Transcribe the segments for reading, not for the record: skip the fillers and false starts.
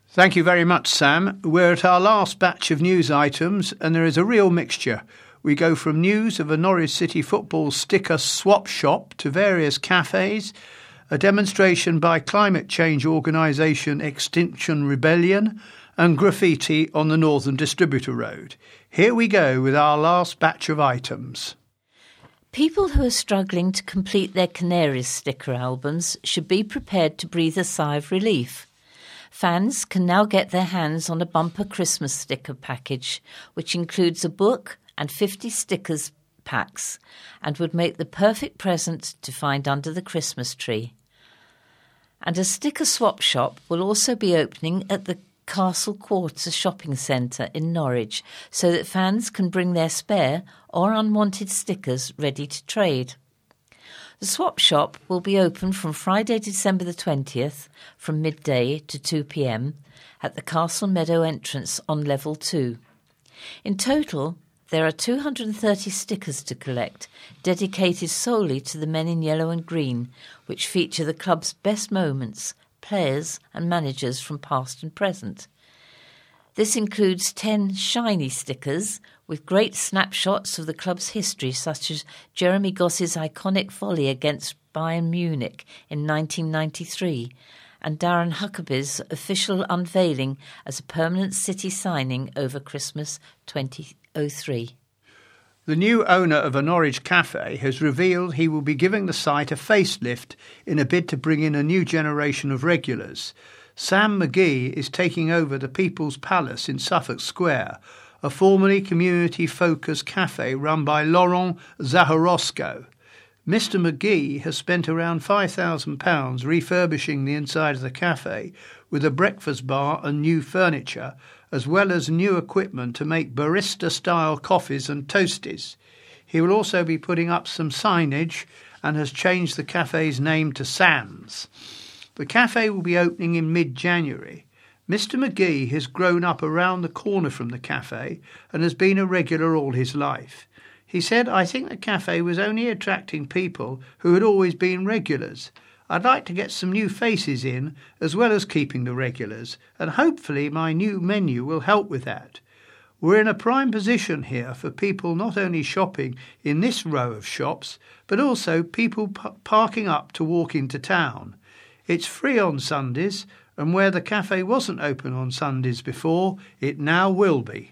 Thank you very much, Sam. We're at our last batch of news items, and there is a real mixture. We go from news of a Norwich City football sticker swap shop to various cafes, a demonstration by climate change organisation Extinction Rebellion, and graffiti on the Northern Distributor Road. Here we go with our last batch of items. People who are struggling to complete their Canaries sticker albums should be prepared to breathe a sigh of relief. Fans can now get their hands on a bumper Christmas sticker package, which includes a book and 50 stickers packs, and would make the perfect present to find under the Christmas tree. And a sticker swap shop will also be opening at the Castle Quarter Shopping Centre in Norwich, so that fans can bring their spare or unwanted stickers ready to trade. The swap shop will be open from Friday, December the 20th, from midday to 2 p.m. at the Castle Meadow entrance on level 2. In total, there are 230 stickers to collect, dedicated solely to the men in yellow and green, which feature the club's best moments, players and managers from past and present. This includes 10 shiny stickers with great snapshots of the club's history, such as Jeremy Goss's iconic volley against Bayern Munich in 1993 and Darren Huckabee's official unveiling as a permanent City signing over Christmas 2003. The new owner of a Norwich cafe has revealed he will be giving the site a facelift in a bid to bring in a new generation of regulars. Sam McGee is taking over the People's Palace in Suffolk Square, a formerly community-focused cafe run by Laurent Zaharosko. Mr McGee has spent around £5,000 refurbishing the inside of the cafe with a breakfast bar and new furniture, as well as new equipment to make barista-style coffees and toasties. He will also be putting up some signage and has changed the cafe's name to Sam's. The cafe will be opening in mid-January. Mr McGee has grown up around the corner from the cafe and has been a regular all his life. He said, "I think the cafe was only attracting people who had always been regulars. I'd like to get some new faces in as well as keeping the regulars, and hopefully my new menu will help with that. We're in a prime position here for people not only shopping in this row of shops, but also people parking up to walk into town. It's free on Sundays, and where the cafe wasn't open on Sundays before, it now will be."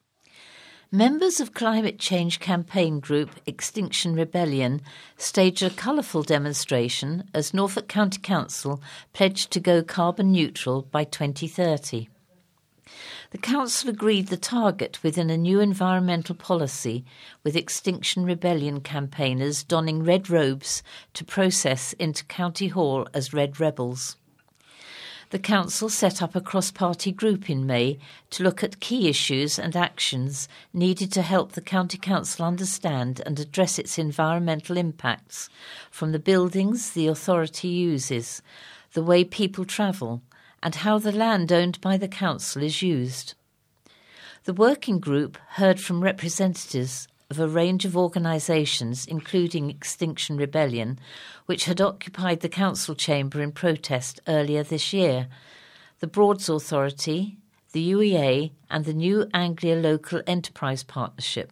Members of climate change campaign group Extinction Rebellion staged a colourful demonstration as Norfolk County Council pledged to go carbon neutral by 2030. The council agreed the target within a new environmental policy, with Extinction Rebellion campaigners donning red robes to process into County Hall as Red Rebels. The council set up a cross-party group in May to look at key issues and actions needed to help the county council understand and address its environmental impacts, from the buildings the authority uses, the way people travel, and how the land owned by the council is used. The working group heard from representatives of a range of organisations, including Extinction Rebellion, which had occupied the council chamber in protest earlier this year, the Broads Authority, the UEA and the New Anglia Local Enterprise Partnership.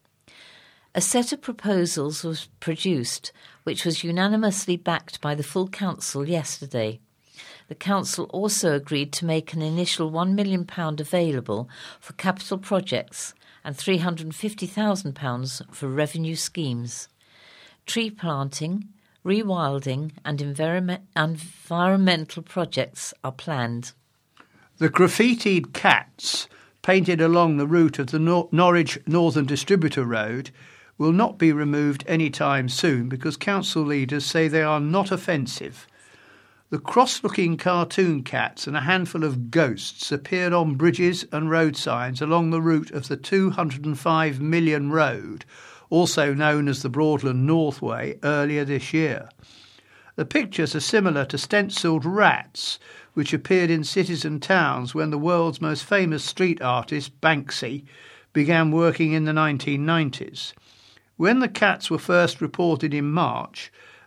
A set of proposals was produced, which was unanimously backed by the full council yesterday. The council also agreed to make an initial £1 million available for capital projects and £350,000 for revenue schemes. Tree planting, rewilding and environmental projects are planned. The graffitied cats painted along the route of the Norwich Northern Distributor Road will not be removed any time soon because council leaders say they are not offensive. The cross-looking cartoon cats and a handful of ghosts appeared on bridges and road signs along the route of the 205 Million Road, also known as the Broadland Northway, earlier this year. The pictures are similar to stencilled rats, which appeared in cities and towns when the world's most famous street artist, Banksy, began working in the 1990s. When the cats were first reported in March,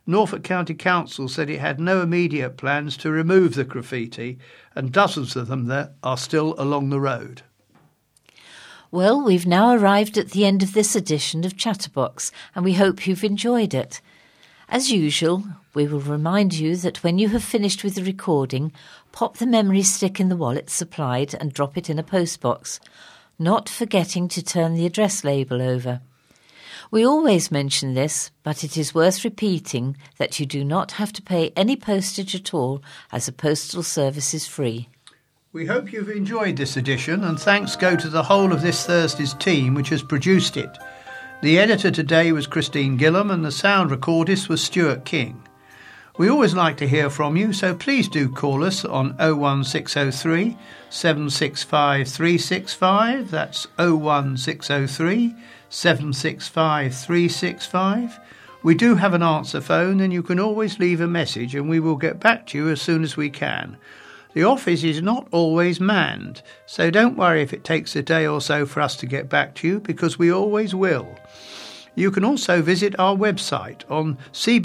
Norfolk County Council said it had no immediate plans to remove the graffiti, and dozens of them there are still along the road. Well, we've now arrived at the end of this edition of Chatterbox, and we hope you've enjoyed it. As usual, we will remind you that when you have finished with the recording, pop the memory stick in the wallet supplied and drop it in a postbox, not forgetting to turn the address label over. We always mention this, but it is worth repeating that you do not have to pay any postage at all, as the postal service is free. We hope you've enjoyed this edition, and thanks go to the whole of this Thursday's team which has produced it. The editor today was Christine Gillam and the sound recordist was Stuart King. We always like to hear from you, so please do call us on 01603 765 365. That's 01603 765 365. We do have an answer phone, and you can always leave a message and we will get back to you as soon as we can. The office is not always manned, so don't worry if it takes a day or so for us to get back to you, because we always will. You can also visit our website on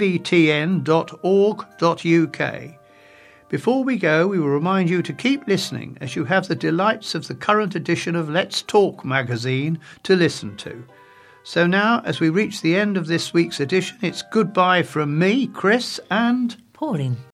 cbtn.org.uk. Before we go, we will remind you to keep listening, as you have the delights of the current edition of Let's Talk magazine to listen to. So now, as we reach the end of this week's edition, it's goodbye from me, Chris, and Pauline.